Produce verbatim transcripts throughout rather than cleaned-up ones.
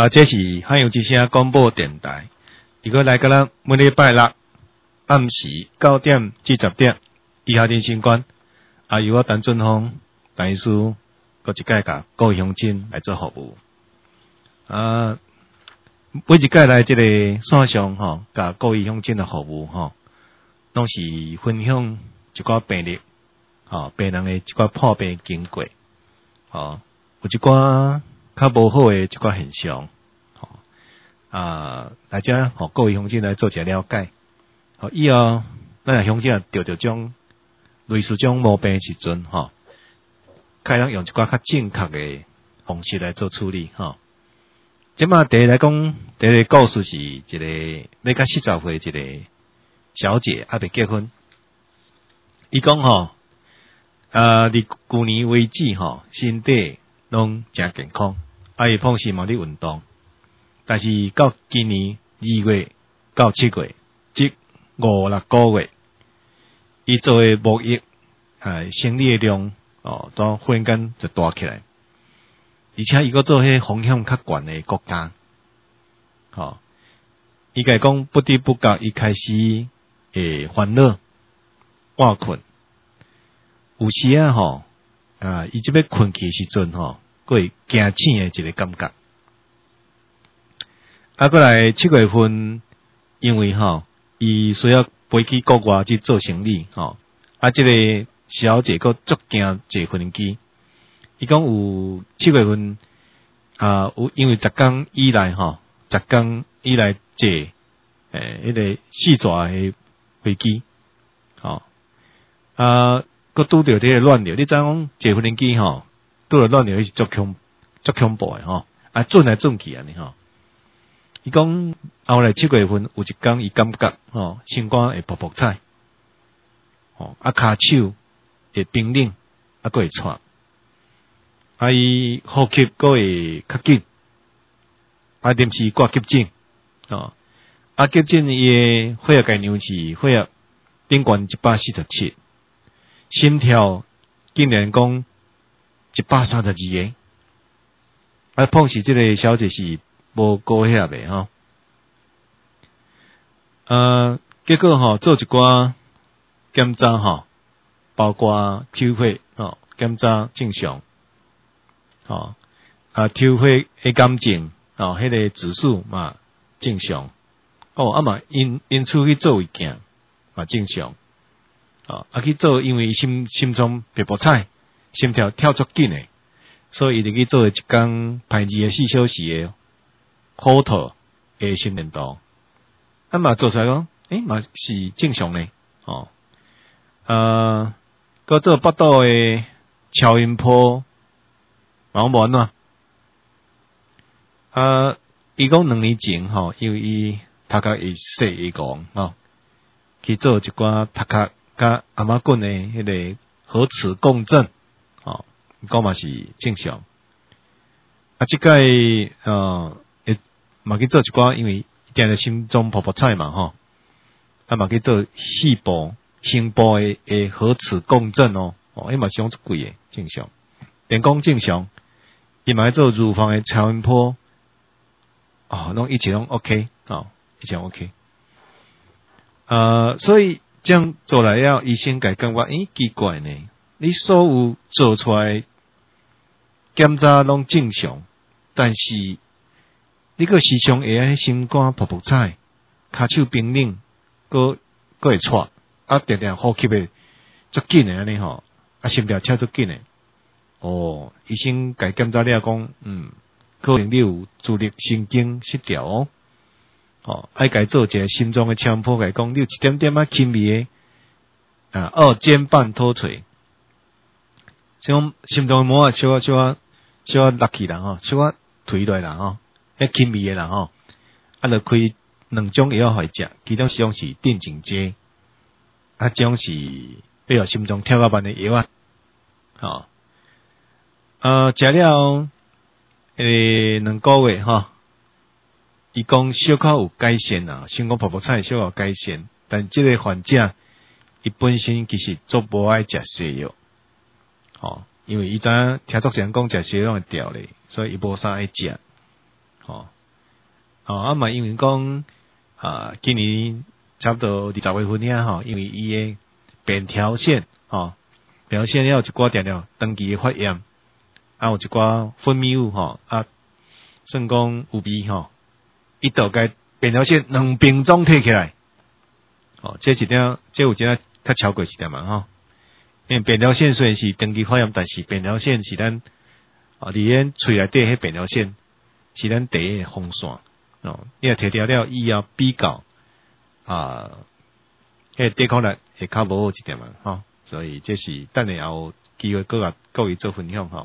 啊，这是汉阳之声广播电台。如果来个咱每礼拜六暗时九点至十点，以下电新观啊，由我陈俊峰大医师，搁一届甲各位乡亲来做服务。啊，每一届来这个线上吼，甲各位乡亲的服务吼，拢是分享一寡病例，吼病人的一寡破病经过，吼有一寡较无好的一寡现象，吼啊，大家吼各位乡亲来做一下了解，吼以后咱若乡亲啊着着种类似种毛病的时阵，吼，开能用一寡较正确的方式来做处理，吼。即马第一来讲，第一个故事是一个要甲四十岁一个小姐还未结婚，伊讲吼，啊，离去年为止吼，身体拢真健康，啊，伊平时嘛咧运动，但是到今年二月到七月，即五六个月，伊做诶沐浴啊，生理量哦，都忽然间就大起来。而且伊个做迄风险较悬的国家，吼、哦，伊甲讲不知不觉，伊开始诶烦恼、换困，有时啊吼，啊，伊即要困去时阵吼，佫会惊醒的一个感觉。啊，过来七月份，因为吼，伊需要飞去国外去做生意，吼，啊，即、这个小姐佫足惊坐飞机。伊讲有七月份啊，有因为十天以来吼，十天以来坐诶，迄个四座诶飞机，吼啊，佮拄着迄个乱流，你知影坐飞机吼，拄着乱流是足恐足恐怖诶吼，啊转来转去安尼吼。伊讲后来七月份有一天，伊感觉吼，心肝会噗噗菜，吼啊骹手会冰冷，啊佮会喘。啊，伊呼吸佫会较紧，啊，临时挂急诊，哦，啊，急诊伊诶血压计量是血压顶悬一百四十七，心跳竟然讲一百三十二个，啊，碰是即个小姐是无高血压诶吼，呃，结果吼做一寡检查吼，包括抽血吼检查正常。哦，啊，抽血的感情，哦，迄、那个指数嘛正常，哦，啊嘛因因此去做胃镜嘛正常，哦，啊去做，因为心心脏拍搏彩，心跳跳足紧诶，所以伊就去做一工排二个四小时诶呼吐诶心电图，啊嘛做出来讲，诶嘛是正常诶，哦，呃，佮做腹肚诶超音波。毛无安怎？啊，伊讲两年前吼，因为伊头壳会洗会戆吼，去做一寡头壳甲阿妈棍的迄个核磁共振，吼，伊讲嘛是正常。啊，即届呃，会嘛去做一寡，因为定定心脏噗噗彩嘛吼，啊嘛去做细部、心部的诶核磁共振哦，哦，伊嘛是用足贵诶，正常，电讲正常。伊嘛做乳房的超音波，哦，拢一切拢 OK， 哦，一切 OK。呃，所以这样做来了，医生改感觉，诶，奇怪呢，你所有做出来检查拢正常，但是你个时常会爱心肝噗噗彩，骹手冰冷，搁搁会喘，啊，定定呼吸的足紧的安尼吼，啊，心跳跳足紧的。哦，医生甲检查了讲，嗯，可能你有自律神经失调哦，哦，爱甲做一个心脏的超音波，甲讲你有一点点啊轻微的啊二尖瓣脱垂，像心脏膜啊小啊小啊小啊落去啦吼，小啊退落啦吼，迄轻微的啦吼，啊，著开两种药互伊食，其中一种是镇静剂，啊，一种是比如心脏跳较慢的药啊，吼。呃，食了诶两个月吼，伊讲小可有改善啊，心肝噗噗彩小可改善，但即个患者伊本身其实足无爱食西药，吼、哦，因为伊知影听作人讲食西药会掉咧，所以伊无啥爱食， 吼，哦啊嘛，因为讲啊，今年差不多二十月份遐吼，因为伊诶便条线吼，便条线了有一寡条条长期诶发炎，啊有一寡分泌物吼啊，算讲有味吼，伊就该便条线两边总摕起来，哦，这一点，这有一点较超过一点嘛吼。因为便条线虽然是长期发炎，但是便条线是咱啊，伫咱喙内底迄便条线是咱第一个风扇哦。你若摕掉了以后比较啊，迄抵抗力会较无好一点嘛吼。所以这是等下有机会各甲各位做分享吼。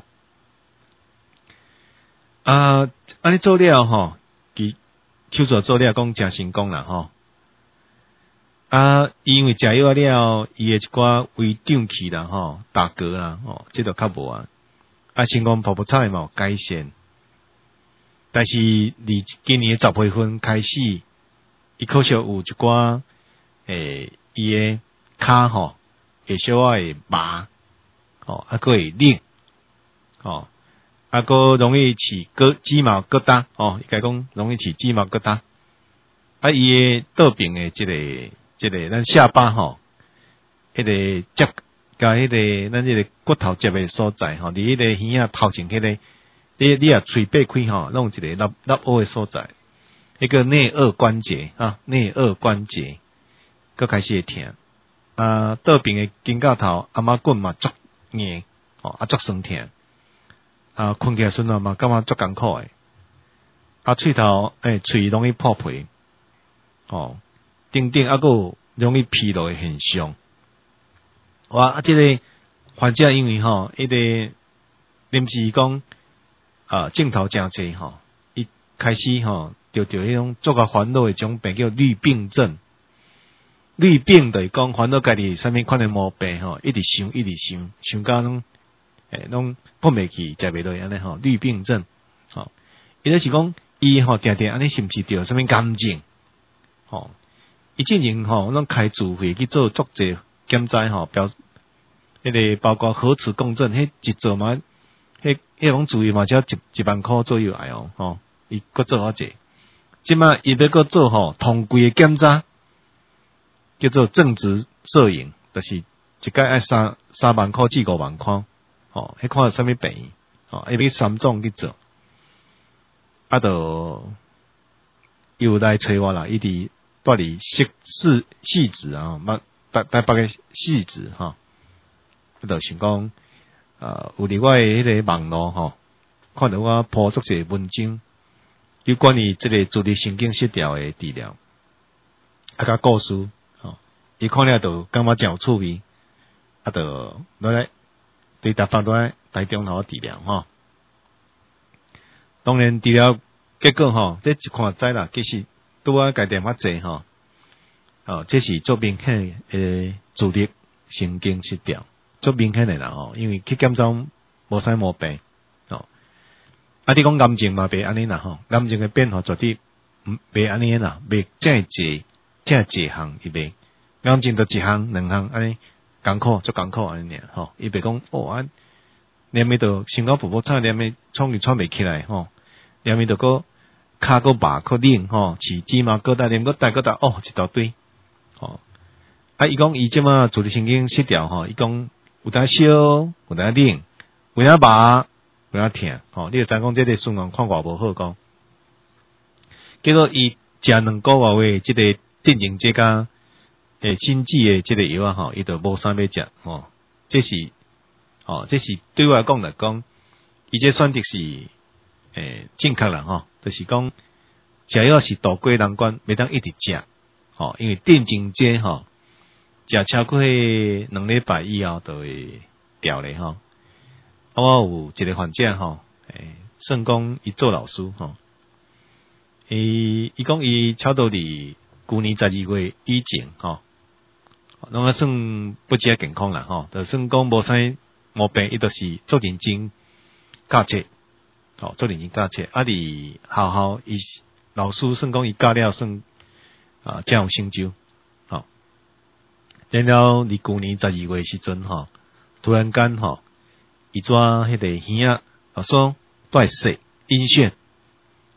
啊，安尼做了吼，其手术做了讲诚成功啦吼。啊，因为食药了，伊诶一寡胃胀气啦吼，打嗝啦吼，这都较无啊。啊，成功泡泡菜嘛有改善，但是离今年十月份开始，伊可惜有一寡诶，伊诶骹吼会小可会麻，吼啊，佫会冷，吼啊，佫容易起疙鸡毛疙瘩，哦，应该讲容易起鸡毛疙瘩。啊，伊诶倒边诶即个。即、這個咱下巴吼，迄、那個接甲迄個咱即個骨頭接誒所在吼，佇迄個耳仔頭前迄、那個，你你啊喙擘開吼，弄一個凹凹凹誒所在，迄個內顎關節啊，內顎關節，佫開始會疼。啊，倒邊誒肩胛頭阿媽棍嘛足硬，吼啊足酸疼。啊，困起來時陣嘛感覺足艱苦誒。啊，喙頭誒喙容易破皮，哦。等等，啊，佫容易疲勞的現象。哇，啊，即、這個患者因為吼，迄、那個臨時講啊，鏡頭誠濟吼，伊開始吼，就着迄種足較煩惱的種病叫慮病症。慮病就是講煩惱家己啥物款的毛病吼，一直想一直想，想到攏誒攏困袂去，食袂落安尼吼，慮病症。吼，伊就是講伊吼定定安尼是毋是着啥物癌症？吼。伊進前吼，咱開自費去做足濟檢查吼，標迄個包括核磁共振，迄一做嘛，迄迄種自費嘛，只要一一萬塊左右來哦，吼，伊閣做好濟。即馬伊要閣做吼，同貴嘅檢查，叫做正直攝影，就是一屆愛三三萬塊至五萬塊，吼，迄看啥物病，吼，伊要三種去做，啊，就又來找我啦，伊佇。到底細細細緻啊，乜大大把嘅細緻哈，佢就想講，呃，有另外迄個網絡吼，看到我鋪足些文章，有關於即個自律神經失調嘅治療，啊甲故事，吼，伊看了就感覺真有趣味，啊，就落來對台北落來台中頭治療吼。當然治療結果吼，這一看知啦，其實。拄啊，家電話濟吼，哦，這是足明顯誒自律神經失調，足明顯誒啦吼，因為去檢查無啥毛病，哦，啊，你講癌症嘛，袂安尼啦吼，癌症誒變化絕對唔袂安尼啦，袂正濟正濟項伊袂，癌症就一項兩項安尼艱苦足艱苦安尼爾吼，伊袂講哦啊，連咪就心肝寶寶差，連咪創伊喘袂起來吼，連咪就個。骹個麻個冷吼，起芝麻疙瘩，連個帶個帶哦一大堆，吼啊！伊講伊即馬自律神經失調吼，伊講有當燒，有當冷，有當麻，有當疼，吼！你就知講這個順環看偌無好講。結果伊食兩個月話，即個鎮靜劑加誒心悸誒即個藥啊，吼，伊就無啥要食，吼！這是，吼，這是對我來講來講，伊這選擇是。誒，正確啦吼，就是講食藥是渡過難關，袂當一直食，吼，因為鎮靜劑吼，食超過兩禮拜以後就會掉咧吼。我有一個患者吼，誒，算講伊做老師吼，伊伊講伊差不多佇舊年十二月以前吼，攏啊算不只健康啦吼，就算講無啥毛病，伊都是做認真教冊。哦，做認真教冊，啊！佇學校伊老師算講伊教了算啊，真有成就。吼、哦，然後佇舊年十二月時陣吼，突然間吼，伊抓迄個耳仔，啊，說帶洗陰線，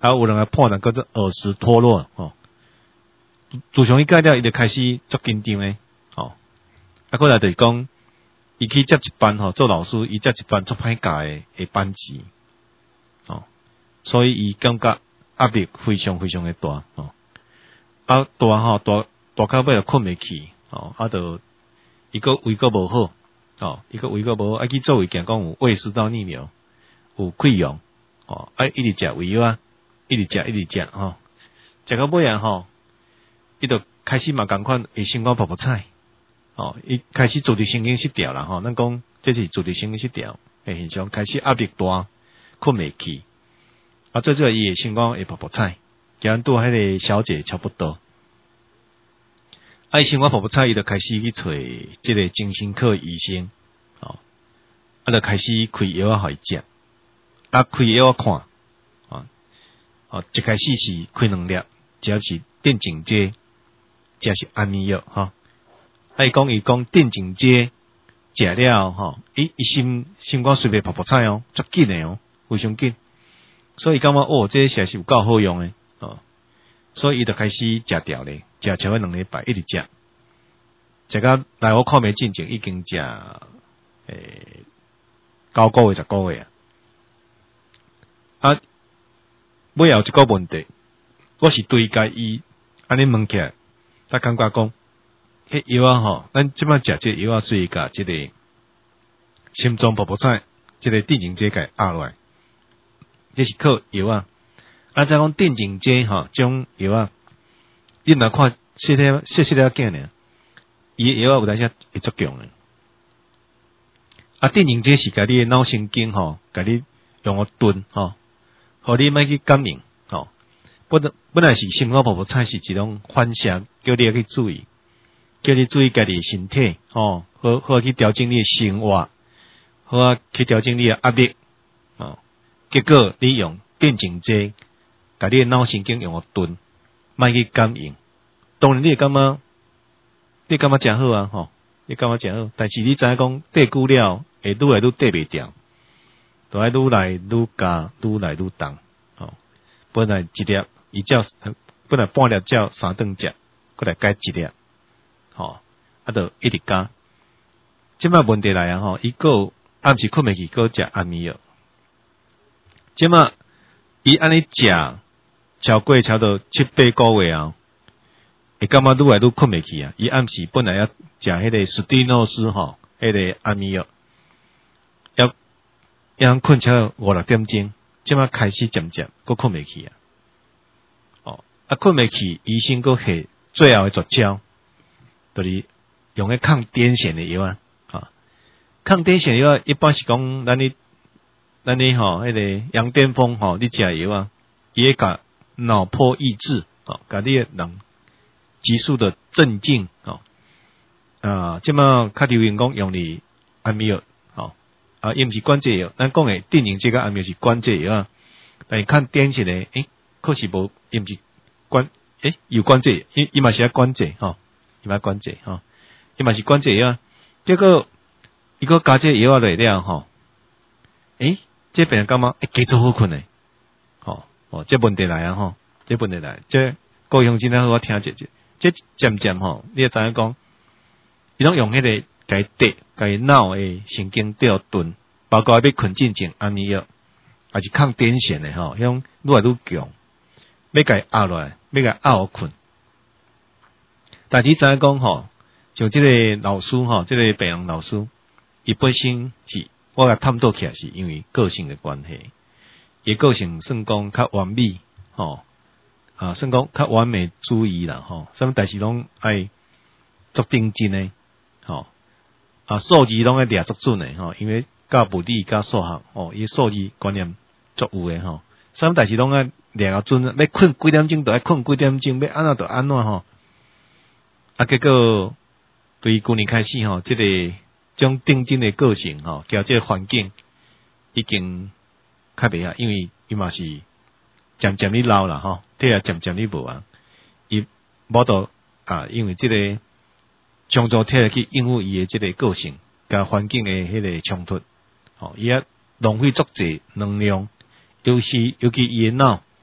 啊有两个判断叫做耳石脱落吼。自从伊改了，伊就开始足紧张诶吼。啊，过来就是讲，伊去接一班吼，做老师，伊接一班足歹教诶诶班级，吼，所以伊感觉压力非常非常诶大吼。啊大吼大大到尾又困袂去吼，啊就伊个胃个无好吼，伊个胃个无好，啊去做胃镜讲有胃食道逆流，有溃疡吼，啊一直食胃药啊，一直食一直食吼，食到尾啊吼。伊就开始嘛，共款会心肝泡泡菜，哦，伊开始自律神经失调啦，吼，咱讲这是自律神经失调诶现象，开始压力大，困袂去，啊，最主要伊诶心肝会泡泡菜，跟拄迄个小姐差不多，啊，伊心肝泡泡菜，伊就开始去找即个精神科医生，哦，啊，就开始开药啊，互伊食，啊，开药啊看，啊，哦，一开始是开两粒，只要是电静剂。即是安眠药吼，啊伊讲伊讲电静剂食了吼，伊伊心心肝随便泡泡菜哦，足紧诶哦，非常紧，所以感觉哦，这实在是有够好用诶哦，所以伊就开始食掉咧，食超过两礼拜一直食，食到来我看未进前已经食诶九个月十个月啊，啊尾后一个问题，我是对家伊安尼问起来。他感觉讲，迄药啊吼，咱即摆食这药啊，所以甲即个心脏泡泡菜，即个电静剂给压落来，这是靠药啊。啊，再讲电静剂吼，种药啊，你若看细粒细细粒见呢，伊诶药啊有当时会足强诶。啊，电静剂是甲你诶脑神经吼，甲你用个钝吼，互你莫去感应吼。本本来是心肝泡泡菜是一种反射，叫你去注意，叫你注意家己身体，哦，好好去调整你的生活，好啊去调整你的压力，哦，结果你用电静剂，甲你的脑神经用个钝，莫去感应，当然你会感觉，你感觉真好啊，吼，你感觉真好，但是你知影讲戴久了，会愈来愈戴袂掉，就爱愈来愈加，愈来愈重，哦，本来一粒。伊照本来半粒照三顿食，过来改一粒，吼，啊，就一直加。即摆问题来啊，吼，伊个暗时困袂去，个食安眠药。即摆伊安尼食，超过超到七八个月啊，会感觉愈来愈困袂去啊。伊暗时本来要食迄个史蒂诺斯吼，迄个安眠药，要要困超五六点钟，即摆开始渐渐个困袂去啊。啊，困袂去，医生佫下最后诶绝招，就是用迄抗癫痫诶药啊，啊，抗癫痫药一般是讲咱哩咱哩吼，迄个羊癫疯吼，你食药啊，伊会甲脑波抑制，哦，甲你诶人急速的镇静，哦，啊，即马较流行讲用哩安眠药，哦，啊，伊毋是关节药，咱讲诶电静剂甲安眠药是关节药啊，但是抗癫痫诶，诶，可是无，伊毋是。关诶有关节，伊伊嘛是爱关节吼，伊嘛关节吼，伊嘛是关节药，结果伊个加这药来了吼，诶，这病人感觉会加做好困诶，吼哦，这问题来啊吼，这问题来，这高雄真好我听这这，这渐渐吼，你会知影讲，伊拢用迄个家底家脑诶神经调钝，包括要困进前安眠药，还是抗癫痫诶吼，迄种愈来愈强。要甲伊压落来，要甲伊压好困。但你知影讲吼，像即个老师吼，即、這個病人老师，伊本身是我甲探讨起来，是因为个性的关系。伊个性算讲较完美，吼啊，算讲较完美主义啦，吼，什么代志拢爱足认真诶，吼啊，数字拢爱掠足准诶，吼，因为教物理教数学，吼，伊数字观念足有诶，吼，什么代志拢爱。掠个准，要困几点钟就爱困几点钟，要安怎就安怎吼。啊，结果对旧年开始吼，即、這个种定真的个性吼，加即个环境已经较袂啊，因为伊嘛是渐渐哩老啦吼，体也渐渐哩无啊。伊无到啊，因为即个创造体去应付伊的即个个性，甲环境的迄个冲突，吼，伊也浪费足济能量，尤其尤其伊的脑。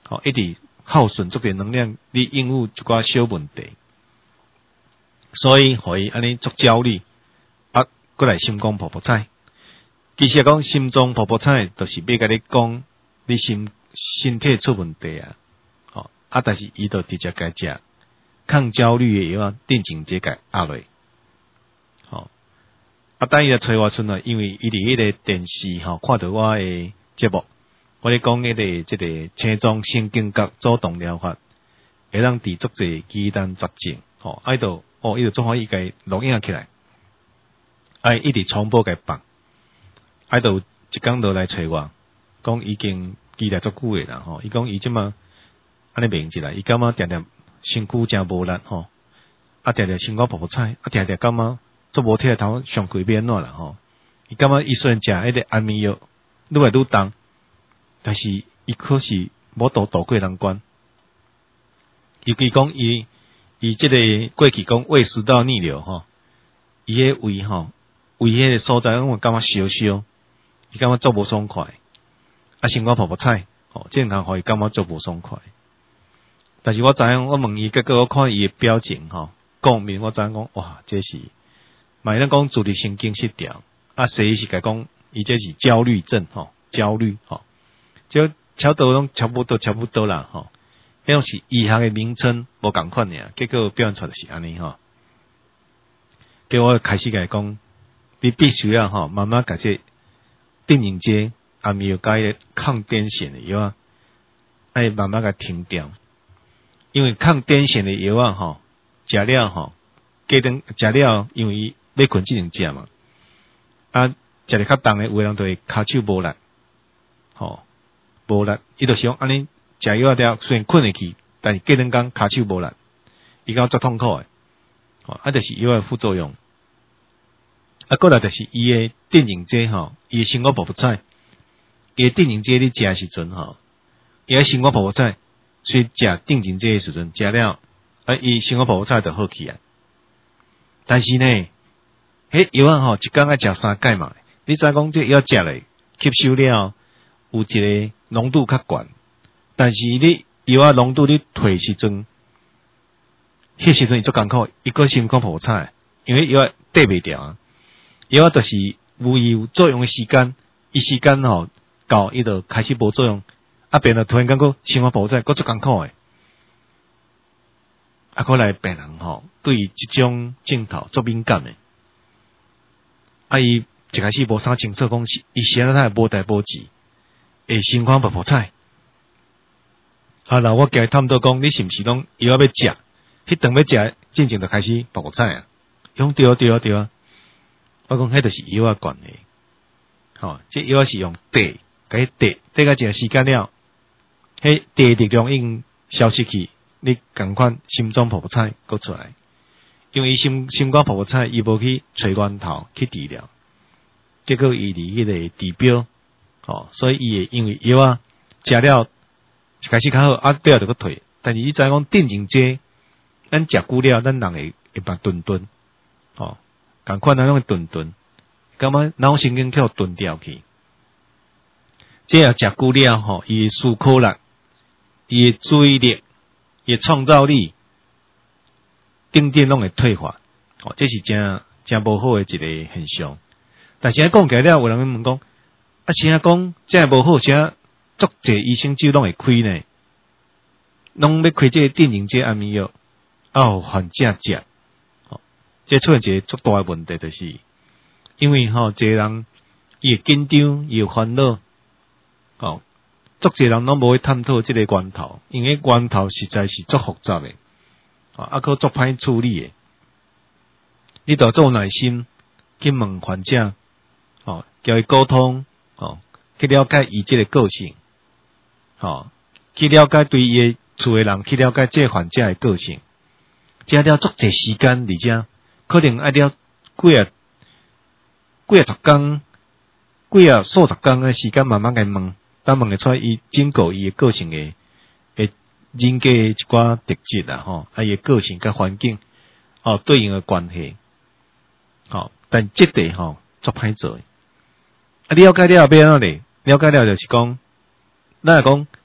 吼，一直耗损足个能量，你应付一寡小问题，所以互伊安尼足焦虑，啊，过来心肝泡泡菜。其实讲心脏泡泡菜，就是要甲你讲，你心身体出问题啊，吼，啊，但是伊就直接甲食抗焦虑的药啊，定情节甲压落，吼，啊，等伊来找我阵啊，因为伊伫迄个电视吼看到我的节目，我咧讲迄个即个青藏神经角主动疗法，会当治足侪疑难杂症，吼，啊，伊就哦，伊就做好伊家录影起来，啊，一直重播甲放。啊，就一工就来找我，讲已经期待足久诶啦吼。伊讲伊即马安尼明起来，伊感觉定定身躯真无力吼，啊定定心肝泡泡菜，啊定定感觉做无铁头上贵变怎啦吼。伊感觉伊虽然食迄个安眠药愈来愈重，但是伊可是无度度过难关。尤其讲伊伊即个过去讲胃食道逆流吼，伊迄胃吼胃迄个所在，我感觉烧烧。伊感觉做无爽快，啊，心肝泡泡菜，吼，健康互伊感觉做无爽快。但是我知影，我问伊，结果我看伊诶表情，吼，讲面我知影讲，哇，这是，买咱讲自律神经失调，啊，西医是甲讲，伊这是焦虑症，吼，焦虑，吼，就差不多拢差不多差不多啦，吼，迄种是医学诶名称无共款尔，结果表现出来是安尼吼。叫我开始甲伊讲，你必须要吼，慢慢甲这定宁街阿咪有加个抗癫痫的药啊，爱慢慢甲停掉，因为抗癫痫的药啊，吼，食了吼，加等食了，因为伊要困只能食嘛，啊，食了较重的，有的人就会骹手无力，吼，无力，伊就是讲安尼食药了，虽然困会去，但是过两工骹手无力，伊感觉足痛苦的，吼，啊，就是药的副作用。啊，过来就是伊诶电影节吼，伊诶心肝泡泡菜，伊诶电影节你食诶时阵吼，伊诶心肝泡泡菜，所以食电影节诶时阵食了，啊，伊心肝泡泡菜就好起啊。但是呢，迄药啊吼，一工爱食三盖嘛，你知讲这药食咧，吸收了有一个浓度较悬，但是你药啊浓度你退时阵，迄时阵伊足艰苦，伊个心肝泡泡菜，因为药缀袂掉啊。药啊，就是有伊有作用的时间，伊时间吼到，伊就开始无作用，啊，变了突然间个心肝泡泡菜，佫足艰苦诶。啊，过来病人吼，对于即种镜头足敏感诶。啊，伊一开始无啥清楚讲，伊现在他无代无志，会心肝泡泡菜。啊，然后我叫伊探讨讲，你是毋是讲药要食？迄顿要食，进前就开始泡泡菜啊？伊讲对啊对啊对啊。我讲，迄就是药啊关系，吼，即药是用茶，甲伊茶，茶到一个时间了，迄茶力量已经消失去，你共款心脏泡泡菜搁出来，因为伊心心肝泡泡菜伊无去找源头去治疗，结果伊伫迄个治标，吼，所以伊会因为药啊食了一开始较好，啊，对啊就搁退，但是你知讲定情剂，咱食久了，咱人会会把顿顿，吼。共款那种顿顿，感觉脑神经叫顿掉去。这也食久了吼，伊思考力、伊注意力、伊创造力，等等拢会退化。哦，这是真真无好的一个现象。但是讲起来了，有人问讲，啊，啥讲这无好，啥足侪医生就拢会开呢？拢要开这个电影这安眠药，哦，患者食。这出现一个足大的问题，就是因为吼，这人伊会紧张，伊会烦恼，哦，足侪人拢无去探讨这个源头，因为源头实在是足复杂的，啊，啊，佫足歹处理的。你着做耐心去问患者，哦，交伊沟通，哦，去了解伊这个个性，哦，去了解对伊的厝的人，去了解这个患者的个性，这了足侪时间伫遮。可能爱了几啊几啊十工，几啊数十工的时间，慢慢来问，当问得出来伊整个伊的个性的诶人格一寡特质啦，吼，啊伊的个性甲环境哦对应的关系，哦，但这个吼足歹做。啊，了解了要安怎咧？了解了就是讲，咱来讲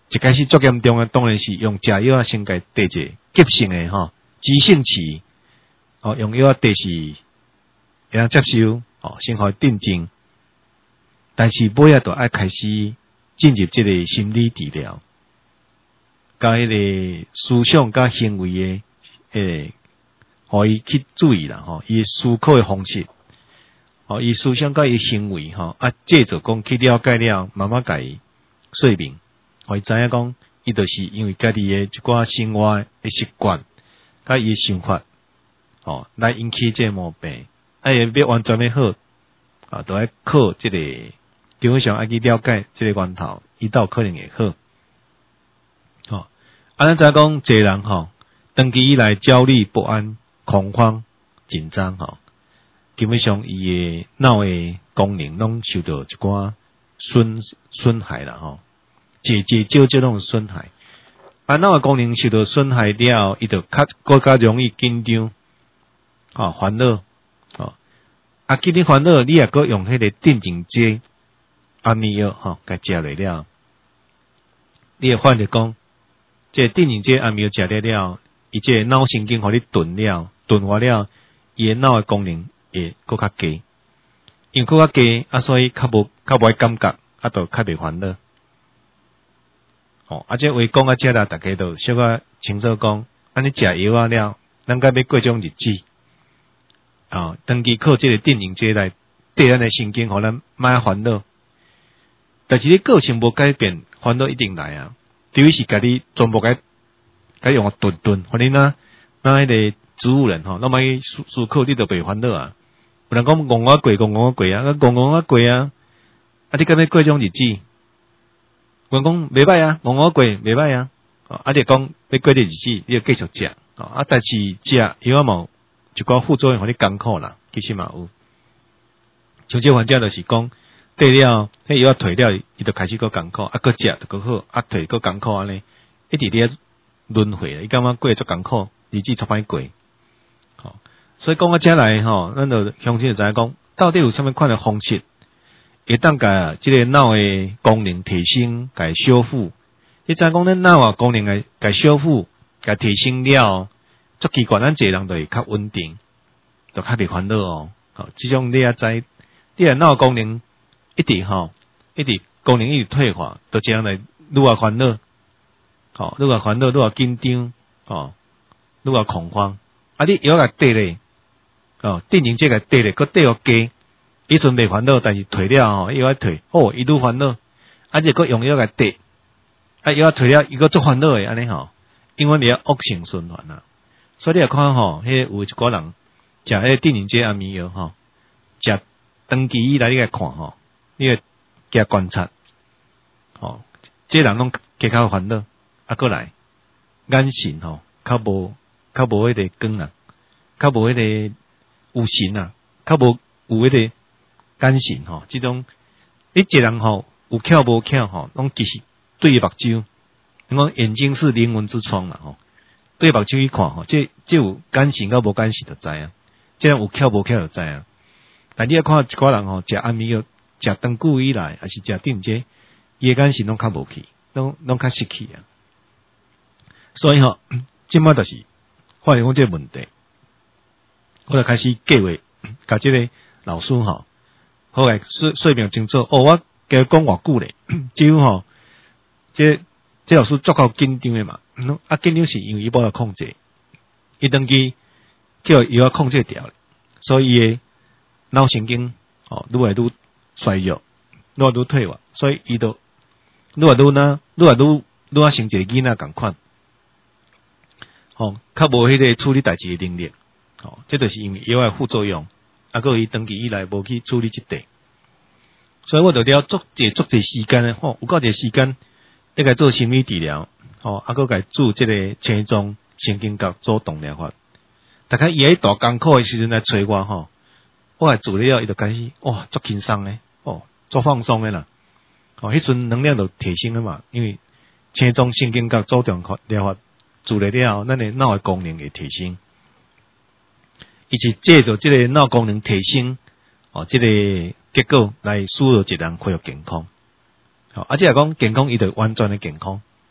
一开始最严重的当然是用食药啊，先甲地者急性的吼，急性期，哦，用药啊，第是会当接受，哦，先互镇静，但是尾仔就爱开始进入即个心理治疗，甲迄个思想甲行为的诶，互伊去注意啦，吼，伊思考的方式，哦，伊思想甲伊行为，吼，啊，借着讲去了解了，慢慢甲伊说明。互伊知影讲，伊就是因为家己诶一寡生活诶习惯，甲伊诶想法，哦，来引起这毛病。啊，要完全诶好，啊，都要靠即个基本上爱去了解即个源头，伊倒可能会好。哦，啊，咱知影讲，一个人吼，长期以来焦虑、不安、恐慌、紧张，吼，基本上伊诶脑诶功能拢受到一寡损损害啦，吼。节节少少拢损害，啊，脑诶功能受到损害了，伊就较更加容易紧张，啊，烦恼，哦，啊，紧张烦恼，你也阁用迄个镇静剂、安眠药，吼，甲食落了，你会发现讲，这镇静剂、安眠药食了了，伊这脑神经互你钝了，钝化了，伊诶脑诶功能会阁较低，因为阁较低，啊，所以较无较无感觉，啊，就较袂烦恼。哦，啊，这话讲啊，遮啦，大家都小可清楚讲，安尼食药啊了，咱该要过种日子，啊，长期靠这个镇静剂来对咱的神经，互咱莫烦恼。但是你个性无改变，烦恼一定来啊。除非是家己全部该该用顿顿，互你那那迄个植物人吼，那么去思思考，你就袂烦恼啊。有人讲戆我过，戆我过啊，啊戆我过啊，啊，你该要过种日子？我讲袂歹啊，戆我过袂歹啊，啊，你讲要过日子，你要继续食，啊，但是食药啊嘛，一寡副作用互你艰苦啦，其实嘛有。像这患者就是讲，对了，迄药退了，伊就开始搁艰苦，啊，搁食就搁好，啊，退搁艰苦安尼，一直咧轮回，伊感觉过足艰苦，日子足歹过，吼，所以讲到遮来吼，咱就相信就知影讲，到底有啥物款的方式？会当甲即个脑诶功能提升，甲修复。你知影讲咱脑啊功能诶，甲修复，甲提升了，足奇怪，咱一个人就会较稳定，就较袂烦恼哦。吼，即种你也知，你诶脑功能一直吼，一直功能一直退化，就这样来愈啊烦恼，吼，愈啊烦恼，愈啊紧张，吼，愈啊恐慌。啊，你药甲缀咧，哦，镇静剂甲缀咧，佮缀互加。以前袂烦恼，但是退了吼，药啊退，哦，伊愈烦恼，啊，就佮用药来缀，啊，药啊退了，伊佮足烦恼诶，安尼吼，因为你要恶性循环啊。所以你来看吼，迄有一寡人食迄个镇静剂安眠药吼，食长期以来你来看吼，你来加观察，吼，这人拢加较烦恼，啊，过来眼神吼，较无较无迄个光啊，较无迄个有神啊，较无有迄个。眼神吼，即种你一个人吼有巧无巧吼，拢其实对目睭，因为眼睛是灵魂之窗嘛吼，对目睭去看吼，这这有眼神甲无眼神就知影，这样有巧无巧就知影。但你要看一寡人吼，食安眠药食长久以来，还是食镇静剂，伊诶眼神拢较无去，拢拢较失去啊。所以吼，即摆就是发现讲这个问题，我就开始计划，甲即个老师吼。好诶，说说明清楚。哦，我甲讲偌久咧，只有吼，这这老师足够紧张诶嘛。啊，紧张是因为伊无法控制，伊长期叫伊要控制掉，所以伊诶脑神经哦愈来愈衰弱，愈来愈退化，所以伊都愈来愈呐，愈来愈愈啊像一个囡仔共款，哦，较无迄个处理代志诶能力，哦，这就是因为药诶副作用。啊，个伊长期以来无去处理即块，所以我就了足济足济时间咧，吼，有够济时间咧，甲做心理治疗，吼，啊，个甲做即个青中神经角主动疗法。大概伊喺大艰苦诶时阵来找我吼，我来做了，伊就开始哇，足轻松诶，哦，足放松诶啦，哦，迄阵能量就提升了嘛，因为青中神经角主动疗法做了了，咱诶脑诶功能会提升。伊是借着即个脑功能提升，哦，即、这个结果来使得一人恢复健康。好、哦，啊，即来讲健康，伊就完全的健康，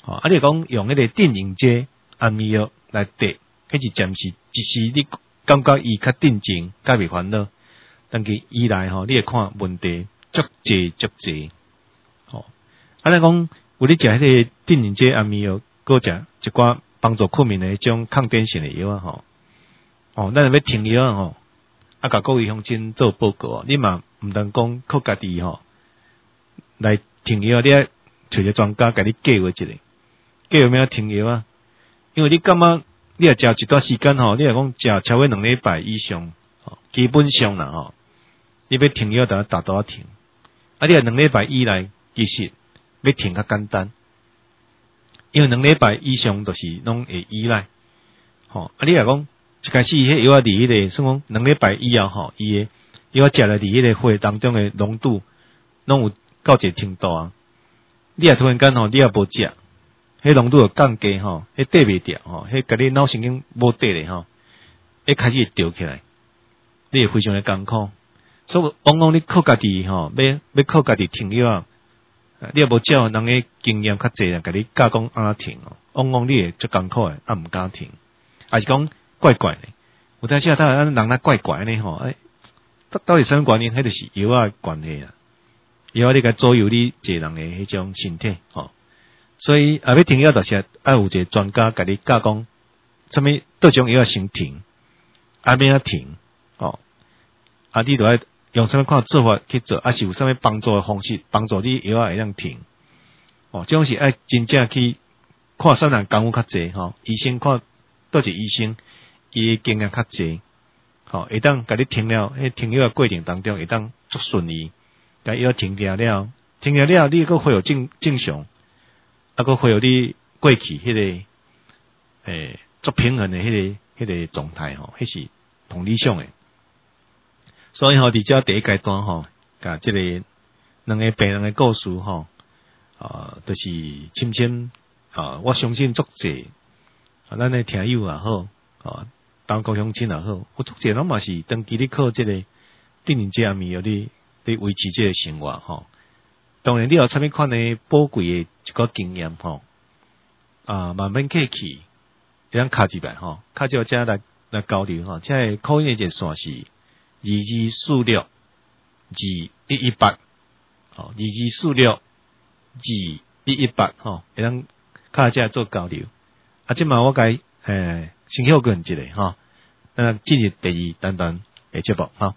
吼、哦，啊，你讲用迄个镇静剂安眠药来滴，迄是暂时，只是你感觉伊较镇静，较袂烦恼，但是以来吼、哦，你会看问题足济足济，吼、哦，啊，咱讲有咧食迄个镇静剂安眠药，搁食一寡帮助困眠的迄种抗癫痫的药啊，吼，哦，咱要停药啊，吼，啊，甲各位乡亲做报告啊，你嘛毋通讲靠家己吼来停药，你爱找一个专家甲你计划一下。计有咩要停药啊？因为你感觉你也食一段时间吼，你也讲食超过两礼拜以上，基本上啦吼，你要停药就要达到停。啊，你也两礼拜以内，其实要停较简单，因为两礼拜以上就是拢会依赖。吼，啊，你也讲一开始迄药啊，伫迄个算讲两礼拜以后吼，伊诶药啊食了伫迄个血当中诶浓度，拢有到一个程度啊。你也突然间吼，你也无食。迄浓度有降低吼，迄缀袂掉吼，迄甲你脑神经无缀咧吼，迄开始会掉起来，你会非常的艰苦。所以往往你靠家己吼，要要靠家己停药啊，你也无照人诶经验较济啦，甲你教讲安怎停哦，往往你会足艰苦诶，啊毋敢停，还是讲怪怪诶。有当时啊，咱人咱怪怪呢吼，诶，到到底啥物原因？迄就是药啊关系啦，药啊你甲左右你一个人诶迄种身体吼。所以啊，要停药就是爱有一个专家甲你教讲，什么倒种药先停，啊免啊停，哦，啊你著爱用什么款做法去做，啊是有什么帮助的方式帮助你药会当停，哦，这种是爱真正去看啥人功夫较济吼，医生看倒一医生，伊经验较济，吼，会当甲你停了，迄停药的过程当中会当足顺利，甲药停掉了，停掉了，你个会有正正常。啊，个会有你过去迄、那个诶足平衡的迄、那个迄、那个状态吼，迄是同理想诶。所以吼，伫遮第一阶段吼，甲即个两个病人诶故事吼，啊，就是深深啊，我相信足济啊，咱诶听友也好，啊，当高乡亲也好，有足济拢嘛是长期咧靠即个镇静剂安眠药咧咧维持即个生活吼。当然，你有啥物款诶宝贵诶一个经验吼，啊，慢慢客气，会当卡一摆吼，卡就遮来来交流吼，即个口音诶一个线是二二四六二一一八，吼，二二四六二一一八吼，会当卡遮做交流。啊，即嘛我该诶先休困一下吼，咱进入第二单段诶节目吼。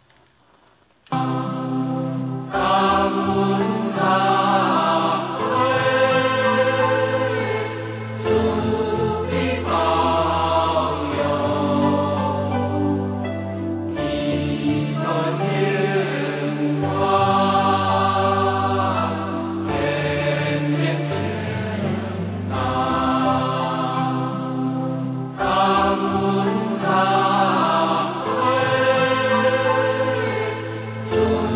Oh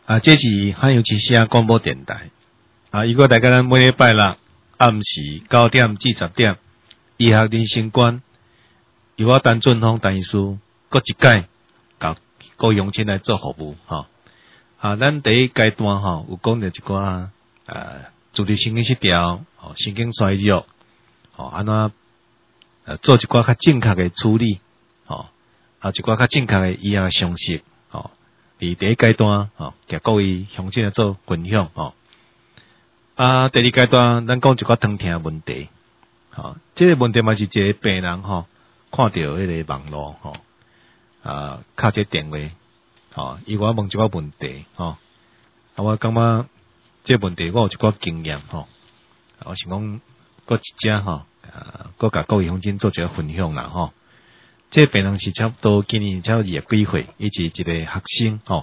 啊，这是汉阳市声广播电台啊。如果大家咱每礼拜六暗时九點至十點，醫學人生觀由我陳俊峰陳醫師各一屆甲各鄉親來做服務吼。啊，咱第一階段吼有講到一寡呃自律神經失調、吼神經衰弱，吼安怎呃做一寡較正確嘅處理，吼啊一寡較正確嘅醫學常識，吼。伫第一階段，吼，甲各位鄉親來做分享，吼。啊，第二階段，咱講一寡疼痛問題，吼，這個問題嘛是一個病人，吼，看到迄個網絡，吼，啊，敲這電話，吼，伊我問一寡問題，吼，啊，我感覺這個問題我有一寡經驗，吼，我想講，擱一隻，吼，啊，擱甲各位鄉親做一個分享啦，吼。這個病人是差不多今年差不多二十幾歲，伊是一個學生吼。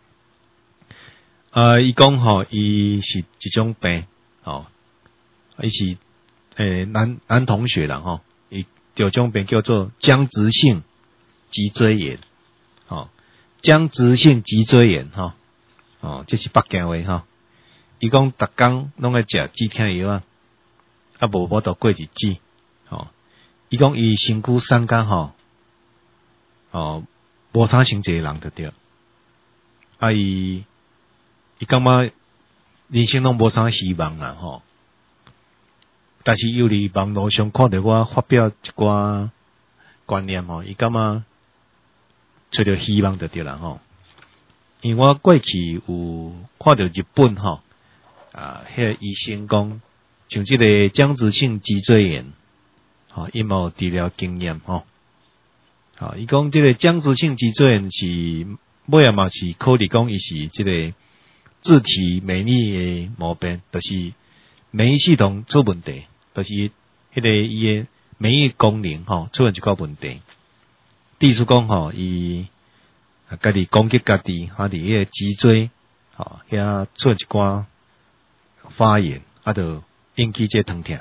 啊，伊講吼，伊是一種病吼，伊是誒男男同學啦吼，伊這種病叫做僵直性脊椎炎，吼，僵直性脊椎炎吼，哦，這是北京話吼。伊講逐工攏愛食止痛藥啊，啊無法度過日子，吼。伊講伊身軀瘦甲吼。哦，無啥成濟人就對，啊伊伊感覺人生攏無啥希望啦吼，但是又佇網絡上看到我發表一寡觀念吼，伊感覺找到希望就對啦吼。因為我過去有看到日本吼，啊，迄個醫生講，像即個僵直性脊椎炎，吼，伊嘛有治療經驗吼。啊，伊講即個僵直性脊椎炎是尾仔嘛是考慮講伊是即個自體免疫誒毛病，就是免疫系統出問題，就是迄個伊誒免疫功能吼出現一個問題。意思講吼，伊家己攻擊家己，哈佇迄個脊椎吼遐出現一寡發炎，啊，就引起這疼痛。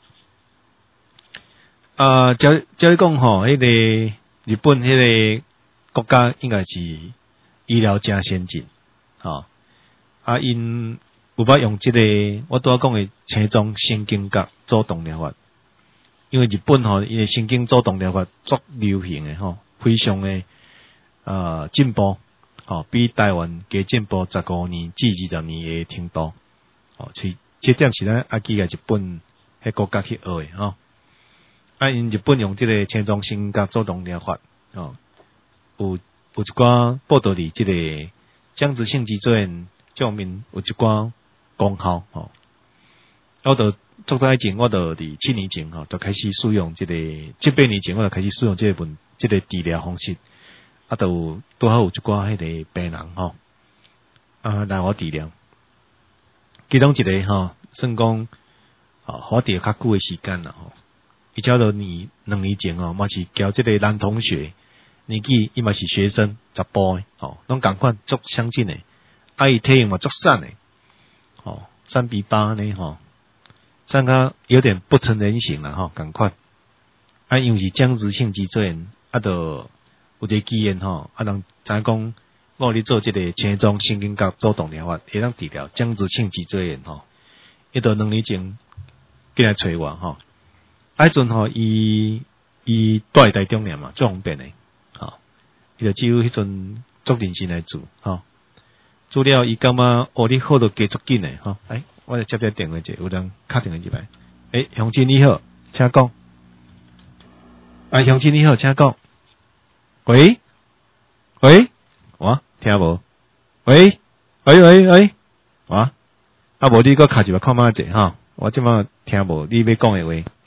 啊，照照你講吼，迄個日本迄個國家應該是醫療真先進，吼啊，因有法用即個我拄仔講誒青狀神經角阻動療法，因為日本吼伊誒神經阻動療法足流行誒吼，非常誒呃進步，吼比台灣加進步十五年至二十年誒程度，吼，所以這點是咱愛記個日本迄國家去學誒吼。啊，因日本用即個青狀神經角阻動療法，哦，有有一寡報道裡即個僵直性脊椎炎上面有一寡功效，吼。我就足早以前，我就佇七年前，吼，就開始使用即個七八年前，我就開始使用即個本即個治療方式，啊，就拄好有一寡迄個病人，吼，啊來我治療，其中一個吼，算講，哦，花啲較久誒時間啦，吼。伊交到年兩年前哦，嘛是交即個男同學，年紀伊嘛是學生，十甫誒，吼，攏共款足相近誒，啊伊體型嘛足瘦誒，吼，三比八呢，吼，三個有點不成人形啦，吼，共款，啊因為是僵直性脊椎炎，啊就有啲基因吼，啊人知影講，我咧做即個青狀神經角阻動療法，會當治療僵直性脊椎炎吼，伊就兩年前過來找我吼。迄陣吼，伊伊住喺台中爾嘛，最方便誒，吼，伊就只有迄陣足認真來做，吼，做了伊感覺學你好到加足緊誒，吼，誒，我來接個電話者，有人敲電話入來，誒，鄉親你好，請講，啊，鄉親你好，請講，喂，喂，我聽無，喂，喂喂喂，我，啊無你擱敲一個看覓者，吼，我即馬聽無你要講誒話。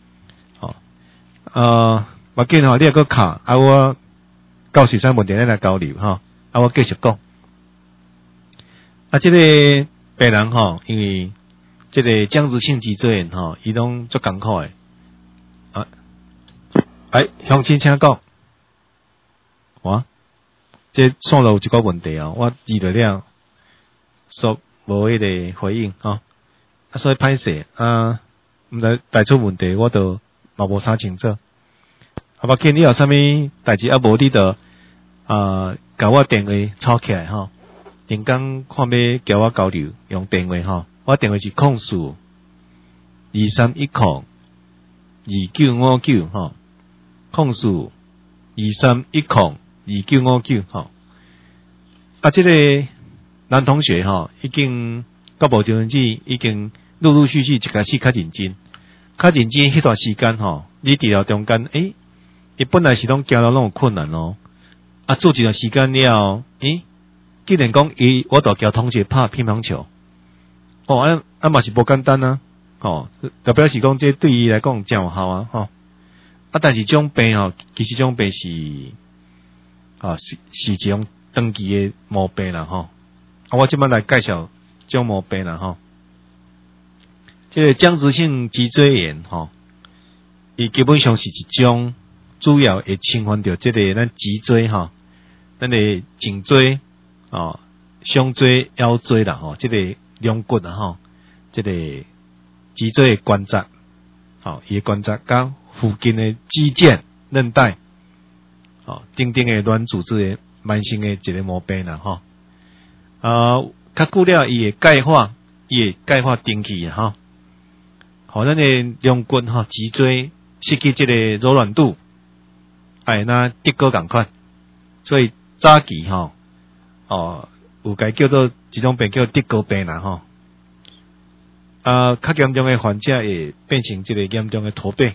呃，我見吼，你個卡啊，我到時三問題咱來交流吼，啊，我繼續講。啊，這個病人吼，因為這個僵直性脊椎炎吼，伊攏足艱苦誒。啊，哎，鄉親請講。我，這線路有一個問題哦，我記得了，說無迄個回應吼，啊，所以歹勢啊，毋知帶出問題，我都嘛無啥清楚。啊，我見你有啥物代志啊？無你就啊，甲我電話抄起來吼。 连刚看要交我交流用电话吼，我电话是控诉二三一控二九五九吼，控诉二三一控二九五九吼。啊，这个男同学吼，已经到目前为止已经陆陆续续一开始较认真，较认真迄段时间吼，你除了中间诶，伊本来是拢行路拢有困难哦，啊，做一段时间了，诶。既然讲伊，我都交同学拍乒乓球，哦，啊啊嘛是无简单啊，哦，代表是讲这对伊来讲真有效啊，吼、哦，啊，但是这种病吼，其实这种病是，啊是是一种长期的毛病啦，吼、哦，啊，我即摆来介绍这种毛病啦，吼、哦，这个僵直性脊椎炎，吼、哦，伊基本上是一种主要会侵犯到这个咱脊椎哈，咱的颈椎。哦，胸椎、腰椎啦，吼、哦，这个两骨啊，吼，这个脊椎的关节，吼、哦，伊关节甲附近的肌腱、韧带，哦，等等的软组织的慢性的一个毛病啦，吼、哦，啊，较久了，伊会钙化，伊会钙化登去啊，吼、哦，好，咱的两骨吼、哦，脊椎失去这个柔软度，哎，那跌高共款，所以早期吼。哦，有该叫做这种病叫跌高病啦吼，啊，较严重的患者会变成这个严重的驼背。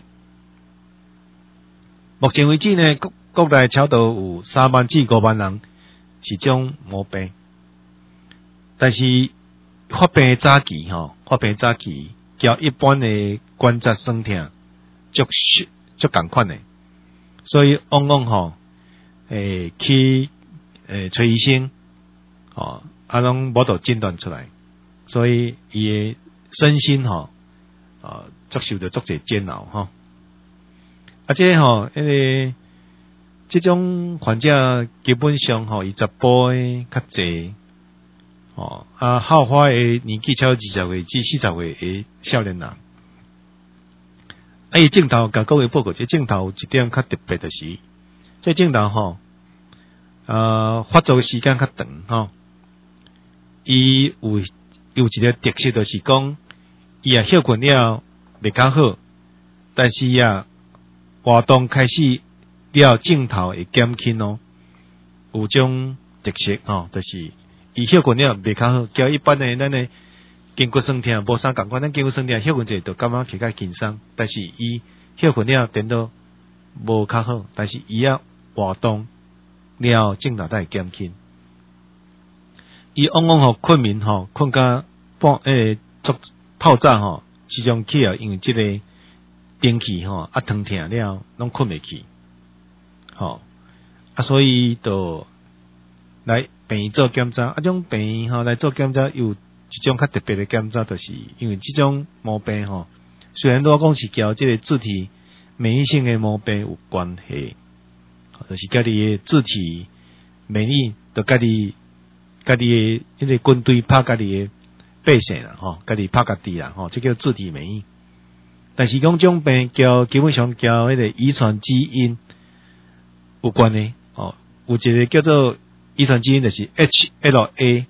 目前为止呢，国国内超多有三万至五万人是这种毛病，但是发病的早期吼，发病早期交一般的关节酸痛，足足共款的，所以往往吼，诶去诶找医生。哦，啊，拢无度诊断出来，所以伊的身心吼，啊，遭受着足侪煎熬吼。啊，这吼，因为这种患者基本上吼，伊十步诶较侪，哦，啊，好花诶年纪超二十岁至四十岁诶少年人。啊，伊镜头甲各位报告，这镜头有一点较特别的是，这镜头吼，呃，发作时间较长吼。伊有有一个特色，就是讲，伊也休困了袂较好，但是啊，活动开始了镜头会减轻哦，有种特色吼，就是伊休困了袂较好，交一般的咱的筋骨酸痛无啥共款，咱筋骨酸痛休困者就感觉起较轻松，但是伊休困了变到无较好，但是伊啊活动了镜头才会减轻。伊往往吼困眠吼困甲半诶足透早吼，时常起啊，因为即个电气吼啊疼痛了，拢困袂去，吼啊，所以就来病院做检查。啊，种病院吼来做检查，有一种较特别的检查，就是因为即种毛病吼，虽然我讲是交即个自体免疫性的毛病有关系，就是家己的自体免疫，就家己。家己诶，迄个军队拍家己诶百姓啦，吼，家己拍家己啦，吼，这叫自体免疫。但是讲种病交基本上交迄个遗传基因有关诶，哦，有一个叫做遗传基因，就是 H L A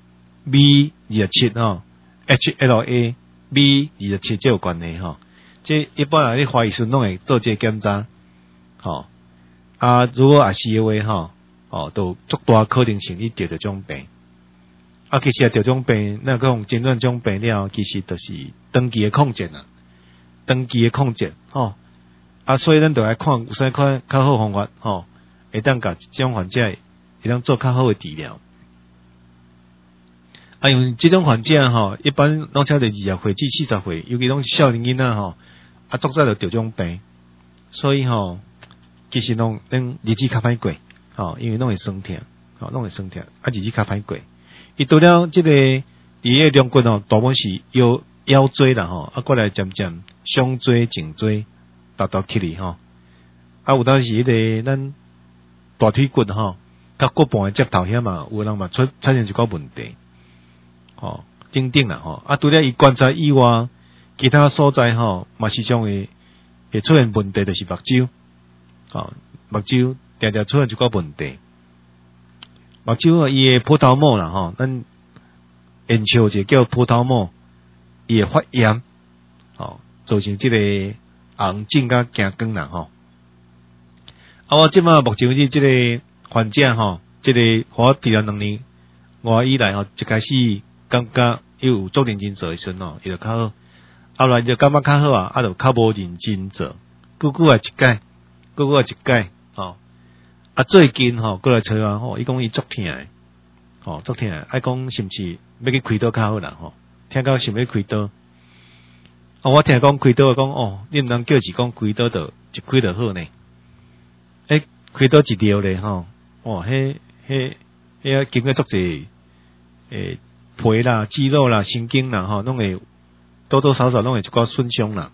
B 二十七吼 ，H L A B 二十七这有关系吼。这一般人咧怀疑时拢会做这检查，吼啊，如果也是诶话吼。哦，都足大可能性，伊得着种病。啊，其实啊，得种病，那讲诊断种病了，其实就是长期的控制啊，长期的控制，吼、哦。啊，所以咱就来看有啥款较好方法，吼、哦，会当甲这种患者会当做较好的治疗。啊，因为这种患者吼，一般拢超过二十岁至四十岁，尤其拢是少年囡仔吼，啊，足早就得种病，所以吼，其实拢咱日子较歹过。哦，因为拢会酸痛，哦，拢会酸痛，啊，日子较歹过。伊除了即、这个伫个两骨哦，大部分是腰腰椎啦，吼，啊，过来渐渐胸椎、颈椎，达到起哩，吼，啊，有当时迄个咱大腿骨吼，甲骨盘的接头遐嘛，有人嘛出产生一个问题，吼，等等啦，吼，啊，除了伊关节以外，其他所在吼，嘛时常会会出现问题，就是目睭，哦，目睭。常常出现一个问题，目目睭伊诶葡萄膜啦吼，咱研究一个叫葡萄膜，伊会发炎，吼，造成即个红肿甲惊光啦吼。啊，我即马目前为止即个患者吼，即个我治疗两年外以来吼，一开始感觉伊有做认真做诶时阵吼，伊就较好，后来就感觉较好啊，啊就较无认真做，久久啊一改，久久啊一改，吼。啊，最近吼过来找我吼，伊讲伊足痛诶，吼足痛诶，爱讲是毋是要去开刀较好啦吼？听讲想要开刀，啊，我听讲开刀讲哦，你毋通叫是讲开刀就一开就好呢？诶，开刀一疗咧吼，哇，迄迄迄经过足济诶皮啦、肌肉啦、神经啦吼，拢会多多少少拢会一寡损伤啦。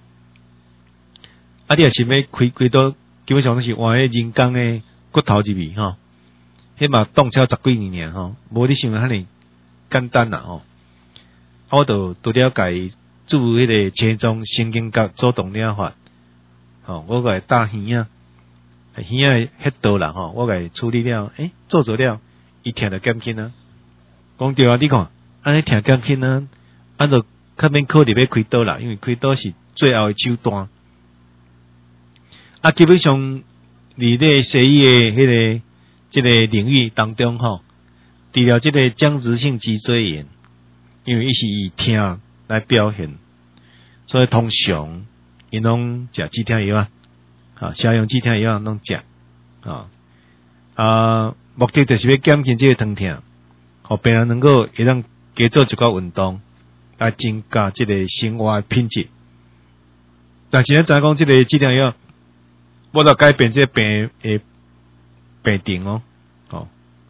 啊，你若想要开开刀，基本上拢是换迄人工诶骨头入去吼，迄嘛动超十几年吼，无你想遐尼简单啦吼。啊，我就除了家注迄个前中神经角主动疗法，吼，我个打耳啊，耳啊迄刀啦吼，我个处理了，诶、欸，做做了，伊疼着减轻啊。讲对啊，你看，安尼疼减轻啊，按照较免考虑要开刀啦，因为开刀是最后诶手段。啊，基本上伫咧西医诶迄个即个领域当中吼，治疗即个僵直性脊椎炎，因为伊是以疼来表现，所以通常因拢食止疼药啊，啊，常用止疼药拢食啊，啊，目的就是要减轻即个疼痛，互病人能够会当加做一寡运动，来增加即个生活诶品质。但是咱知讲即个止疼药，我著改变即个病诶病症哦，哦，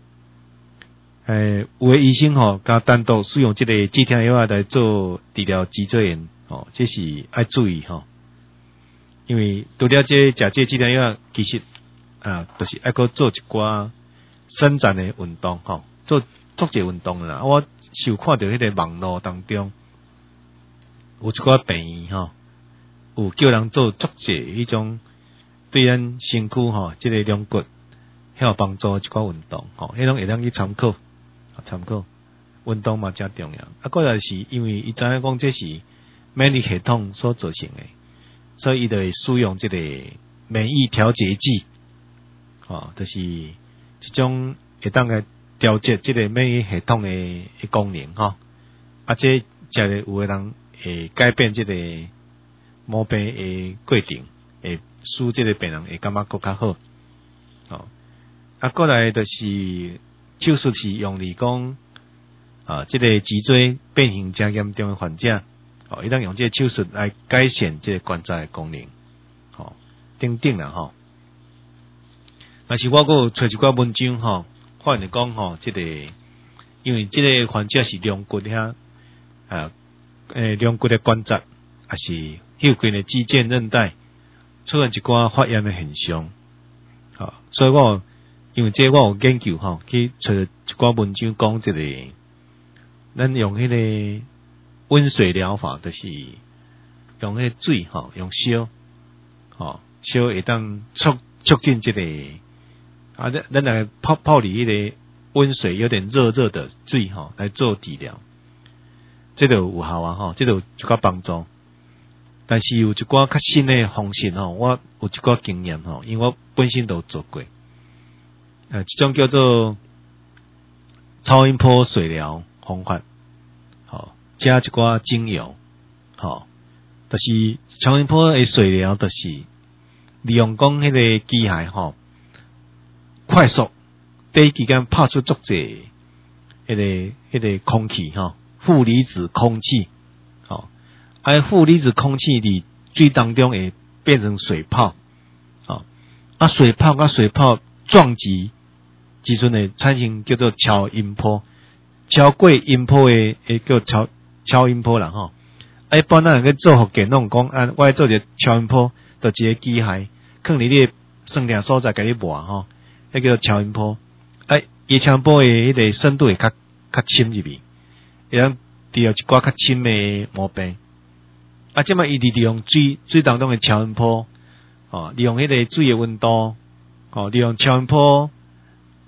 诶，有诶医生吼，甲单独使用即个止疼药来做治疗脊椎炎，哦，这是爱注意吼，因为除了这食这止疼药，其实啊，就是爱搁做一寡伸展诶运动吼，做做者运动啦。我是有看到迄个网络当中有一寡病院吼，有叫人做做者迄种。对咱身躯吼，即个两骨较有帮助一寡运动吼，迄种会当去参考，参考运动嘛真重要。啊，过来是因为伊知影讲这是免疫系统所造成诶，所以伊就会使用即个免疫调节剂，吼，就是一种会当来调节即个免疫系统诶诶功能吼。啊，这食咧有诶人会改变即个毛病诶过程。会使即个病人会感觉更较好，哦，啊，过来就是手术是用嚟讲啊，即、这个脊椎变形真严重的患者，哦，伊当用即个手术来改善即个关节的功能，哦，等等啦吼。但是我个找一寡文章吼，发现讲吼，即、这个因为即个患者是两骨遐啊，诶，两骨的关节，还是后边的肌腱韧带。出现一寡发炎的现象，好，所以我因为这我有研究吼，去找一寡文章讲这个，咱用迄个温水疗法，就是用迄个水吼，用烧，吼烧会当促促进这个啊，咱咱来泡泡里迄个温水有点热热的水吼来做治疗，这个有效啊吼，这个有一寡帮助。但是有一寡较新的方式吼，我有一寡经验吼，因为我本身都做过，呃，这种叫做超音波水疗方法，好，加一寡精油，好，就是超音波的水疗，就是利用讲迄个机械吼，快速第一时间拍出足侪迄个迄个空气吼，负离子空气，好。而负离子空气伫水当中会变成水泡，啊，啊水泡甲水泡撞击，即阵会产生叫做超音波，超过音波的会叫超超音波啦吼。啊，一般咱人去做复健，拢讲啊，我要做一个超音波，就一个机械，放伫你算定所在，甲你磨吼，迄叫做超音波。啊，伊超音波的迄个深度会较较深入去，会当治疗一寡较深的毛病。啊，即摆伊利用水水当中的超音波，哦，利用迄个水的温度，哦，利用超音波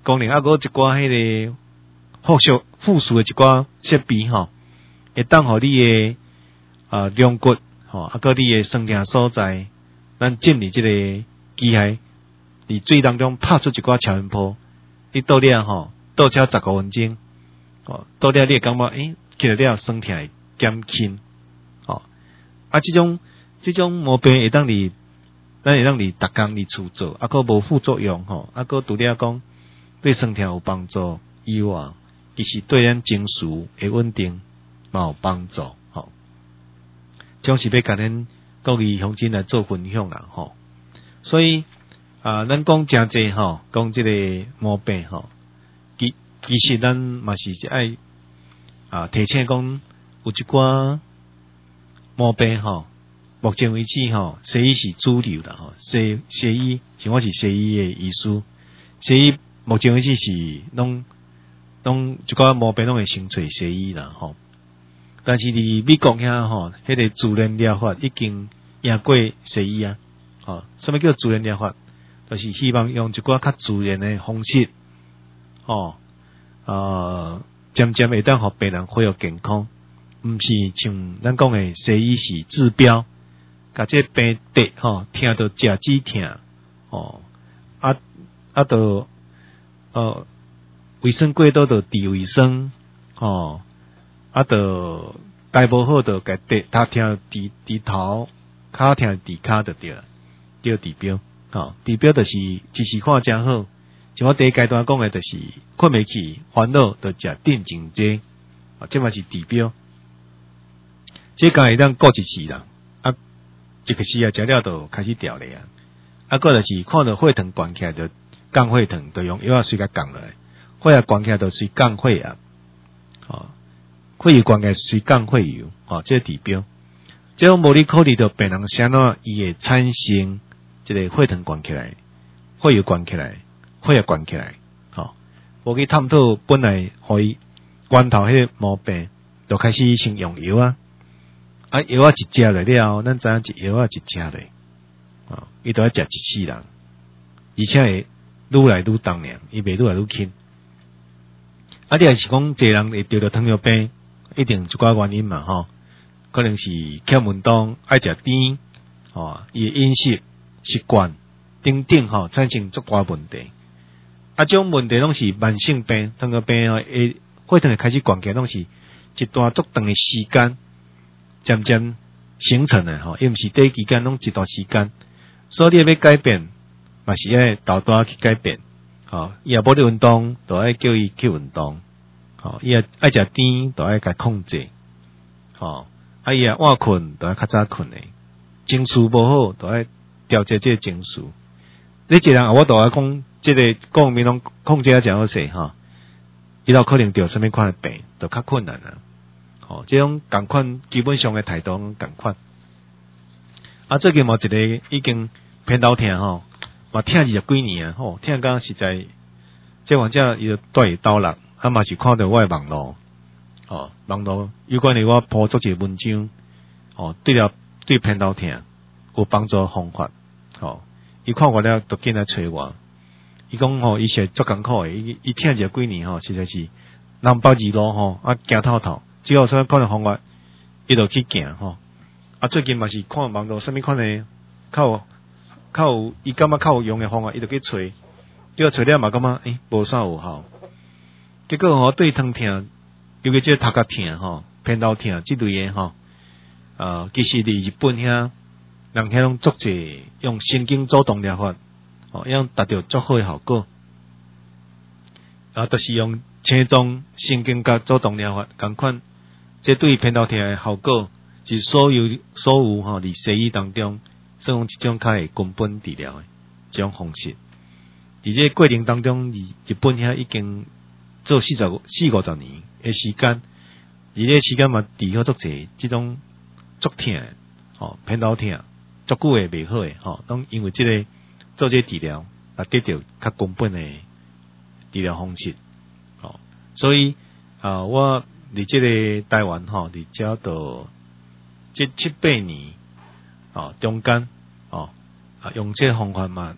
功能，啊，搁一寡迄个附属附属的一寡设备吼，会当互你的啊龙骨吼，啊，搁你的酸痛所在，咱进入即个机械，伫水当中拍出一寡超音波，你倒了吼，倒车十五分钟，哦，倒了你会感觉诶，起来了酸痛会减轻，哦，啊，即种即种毛病会当伫。咱会让你逐工伫厝做，啊，佫无副作用吼，啊，佫除了讲对酸痛有帮助以外，其实对咱情绪的稳定嘛有帮助吼。将是要甲恁各位乡亲来做分享啦吼。所以啊，咱讲诚济吼，讲即个毛病吼，其其实咱嘛是爱啊提醒讲有一寡毛病吼。目前为止吼，西医是主流啦吼，西西医像我是西医的医师，西医目前为止是拢拢一寡毛病拢会先找西医啦吼。但是伫美国遐吼，迄个自然疗法已經贏過西醫啊！吼，什麼叫自然療法？就是希望用一寡較自然的方式，吼，呃，漸漸會當互病人恢復健康，毋是像咱講的西醫是治標。甲这病得吼，聽到食止痛，哦，啊啊，到呃衛生過度到治衛生，哦，啊到帶無好到甲得他聽治治頭，骹聽治骹就對了，叫治標，吼，治標就是只是看誠好，像我第一階段講的，就是困袂去煩惱，就食鎮靜劑，啊，這嘛是治標，這個會當顧一世人。一個時啊，食了就開始掉咧啊！啊，個就是看到血糖懸起來就降血糖，就用藥啊隨甲降落來，血啊懸起來就隨降血壓，哦，血油懸起來隨降血油，哦，這個治標。這種無你考慮到病人啥哪伊會產生這個血糖懸起來，血油懸起來，血壓懸起來，哦，無去探討本來互伊源頭迄個毛病，就開始先用藥啊。啊，藥啊一食落了，咱知影一藥啊一食咧，啊，伊都要食一世人，而且會愈來愈重量，伊袂愈來愈輕。啊，你若是講一個人會得到糖尿病，一定一寡原因嘛，吼，可能是欠運動、愛食甜，吼，伊的飲食習慣等等，吼，產生足大問題。啊，這種問題攏是慢性病，糖尿病哦，會血糖會開始懸起來，攏是一段足長的時間。漸漸形成的吼，伊毋是短期間，攏一段時間，所以你要改變，嘛是要豆豆去改變，吼，伊也無咧運動，就愛叫伊去運動，吼，伊也愛食甜，就愛甲控制，吼，啊伊也晚困，就愛較早困誒，情緒無好，就愛調節這個情緒。你一個人我都愛講，即個講面攏控制啊，誠好勢吼，伊有可能着啥物款誒病，就較困難啊。哦，這種共款基本上嘅態度共款。啊，最近某一個已經偏頭痛吼，嘛痛二十幾年啊，吼，痛到實在，這患者伊就住喺倒落，啊嘛是看到我嘅網絡，哦，網絡有關於我鋪作一個文章，哦，對了對偏頭痛有幫助方法，哦，伊看我了就緊來找我，伊講吼，伊是足艱苦嘅，伊伊痛二十幾年吼，實在是南北二路吼，啊驚透透。只有啥款的方法，伊就去行吼。啊，最近嘛是看網絡啥物款的，較較有伊感覺較有用的方法，伊就去找。結果找了嘛感覺誒無啥有效。結果吼對疼痛，尤其這頭殼痛吼、偏頭痛這類的吼，呃，其實佇日本遐，人遐攏足濟用神經阻動療法，哦，樣達到足好的效果。啊，就是用青種神經甲阻動療法共款。這對偏頭痛的效果是所有所有吼，佇西醫當中，算講一種較會根本治療的這種方式。佇這個過程當中，日日本遐已經做四十四五十年的時間，而這個時間嘛治好足濟這種足痛的吼偏頭痛，足久的袂好的吼，攏因為這個做這個治療，啊得到較根本的治療方式。吼，所以啊，我。佇即個台灣吼，佇遮到即七八年，哦，中間哦，啊用即個方法嘛，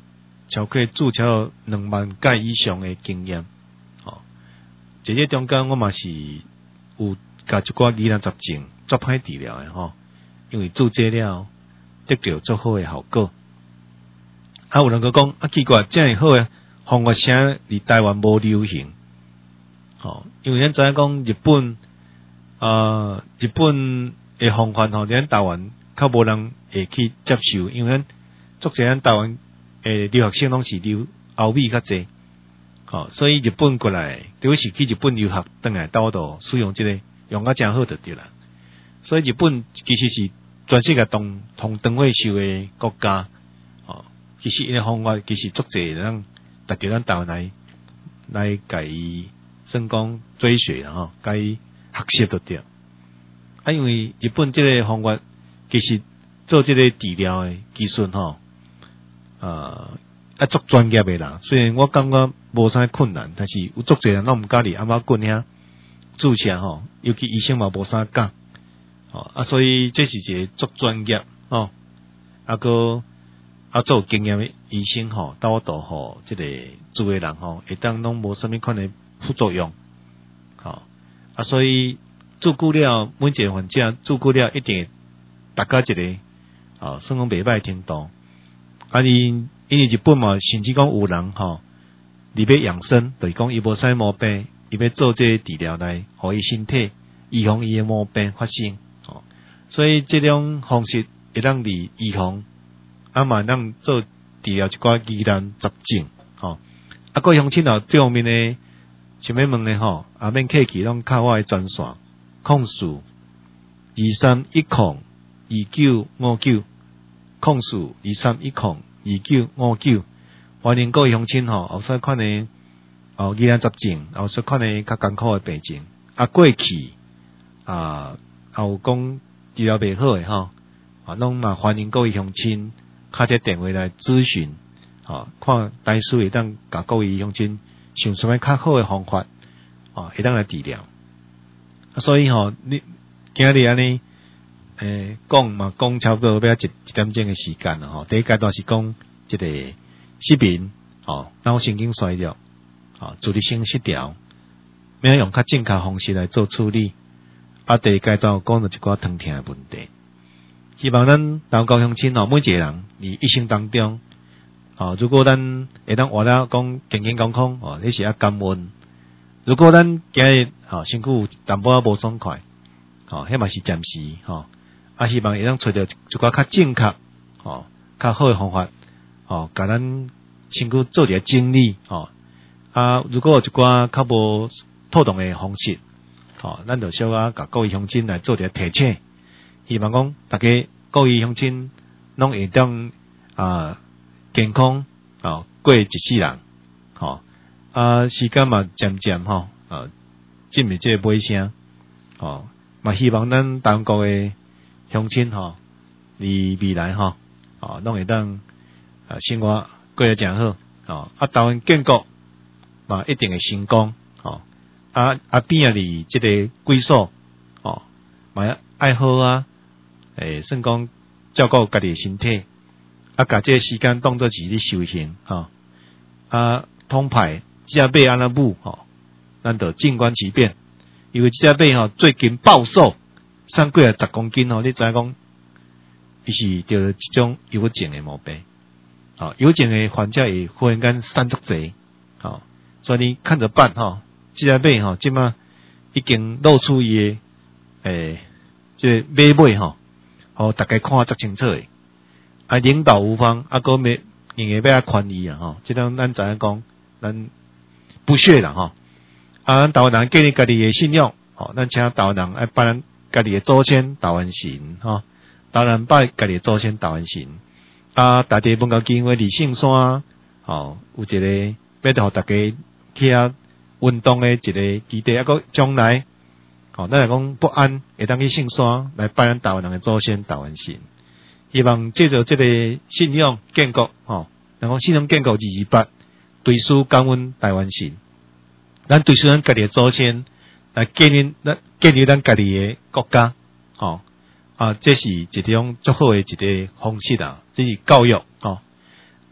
超过注册两万届以上的经验。哦，在这中间我嘛是有甲一寡疑难杂症做歹治疗的吼，因为注射了得到足好的效果。啊，有人个讲啊，奇怪，这样好的方法啥伫台湾无流行？哦，因为咱知影讲日本啊、呃，日本的方法吼，咱台湾较无人会去接受，因为咱作者咱台湾诶留学生拢是留欧美较济，哦，所以日本过来，除非是去日本留学，倒来到度使用这个用啊真好就对啦。所以日本其实是全世界同同等会受的国家，哦，其实因的方法其实作者咱达到咱台湾来来甲伊算讲追随啦吼，甲伊学习就对。啊，因为日本这个方法其实做这个治疗的技术吼。呃，啊，足专业的啦。虽然我感觉无啥困难，但是有足侪人拢毋敢伫阿妈棍遐注射吼，尤其医生嘛无啥讲，哦啊，所以这是一个足专业哦，啊个啊做经验的医生吼，到度吼，即、这个做的人吼，会当拢无啥物款的副作用，好、哦、啊，所以做久了，每一个患者做久了一定达到一个啊，算讲袂歹程度。啊，因因为日本嘛，甚至讲有人吼，伊要养生，就是讲伊无啥毛病，伊要做这治疗来，互伊身体预防伊的毛病发生。哦，所以这种方式会当伫预防，啊嘛当做治疗一寡疑难杂症。吼、哦，啊，各位乡亲啊，这方面呢，想要问呢吼，啊免客气，拢靠我的专线，控诉二三一空二九五九。控诉二三一控二九五九，欢迎各位乡亲吼，后说款的哦疑难杂症，后说款的较艰苦的病症，啊过去啊，还有讲治疗袂好的吼，啊拢嘛欢迎各位乡亲打这电话来咨询，啊看大师会当甲各位乡亲想什么较好的方法，啊会当来治疗，啊所以吼你今日安尼。诶，讲嘛，讲差不多要一一点钟的时间了吼。第一阶段是讲这个失眠，吼，脑神经衰弱，吼，自律性失调，要用较正确方式来做处理。啊，第二阶段讲到一寡疼痛的问题，希望咱台湾高乡亲吼，每一个人伫一生当中，吼，如果咱会当活了讲健健康康，吼，你是啊感恩。如果咱今日吼身躯有淡薄仔无爽快，吼，迄嘛是暂时，吼。啊，希望会当找到一寡较正确、吼、较好的方法，吼，甲咱身躯做一个整理，吼。啊，如果有一寡较无妥当的方式，吼，咱就小可甲各位乡亲来做一个提醒，希望讲大家各位乡亲拢会当啊健康啊过一世人，吼。啊，时间嘛渐渐吼，啊，进入这个尾声，吼，嘛希望咱中国的乡亲吼，离未来吼，哦，拢会当啊生活过得真好，哦，啊，台湾建国嘛一定会成功，哦，啊啊边啊离即个归属，哦，嘛爱好啊，诶，算讲照顾家己的身体，啊，甲这个时间当作是咧修行，吼，啊，通派只马安那母，吼，咱就静观其变，因为这只马吼最近暴瘦。上过啊十公斤哦，你知影讲，伊是得了一种忧症的毛病，哦，忧症的患者会忽然间生足侪，哦，所以你看着办吼，即只马吼，即马已经露出伊的诶，即、這個、马尾吼，互大家看足清楚诶，啊，领导无方，啊，个咩硬个要啊宽裕啊吼，即种咱知影讲，咱不屑啦吼，啊，咱台湾人建立家己的信用，哦，咱请台湾人爱帮咱。家己的祖先台湾神吼，当然拜家己的祖先台湾神。啊，大地文教基金会李姓山吼，有一个要互大家去遐运动的一个基地，啊个将来吼，咱来讲不安会当去姓山来拜咱台湾人的祖先台湾神。希望借着这个信仰建国吼，然后信仰建国二二八，对书感恩台湾神，咱对书咱家己的祖先。来建立咱建立咱家己的国家，吼、哦、啊，这是一种足好的一个方式啊，这是教育，吼、哦、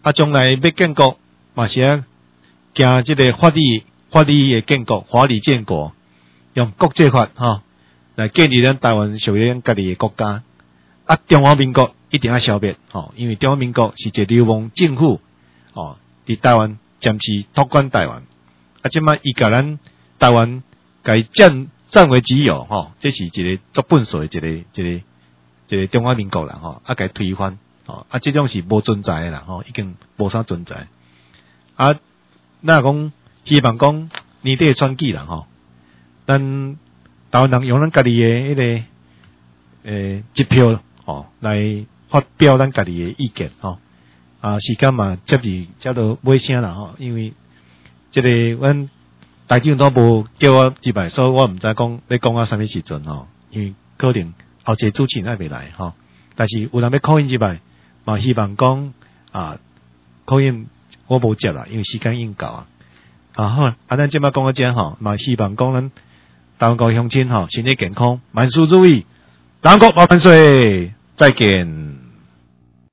啊，将来要建国，嘛是啊，行即个法理法理的建国，法理建国，用国际法吼来建立咱台湾属于咱家己的国家。啊，中华民国一定要消灭吼，因为中华民国是一个流氓政府哦，伫台湾暂时托管台湾。啊，即摆伊甲咱台湾甲伊占占为己有吼，这是一个作本岁一个一个一个中华民国啦吼，啊，甲伊推翻吼，啊，这种是无存在的啦吼，已经无啥存在。啊，那讲希望讲年底选举啦吼，咱台湾人用咱家己的迄个诶一票吼来发表咱家己的意见吼，啊，时间嘛接住接到尾声啦吼，因为这个阮台长都无叫我入来，所以我毋知讲要讲到啥物时阵吼，因为可能后一个主持人还未来吼，但是有人要 call in 入来，嘛希望讲啊 call in 我无接啦，因为时间已经到啊。啊好，啊咱即摆讲到这吼，嘛希望讲咱台湾各位乡亲吼身体健康，万事如意，台湾国万岁，再见。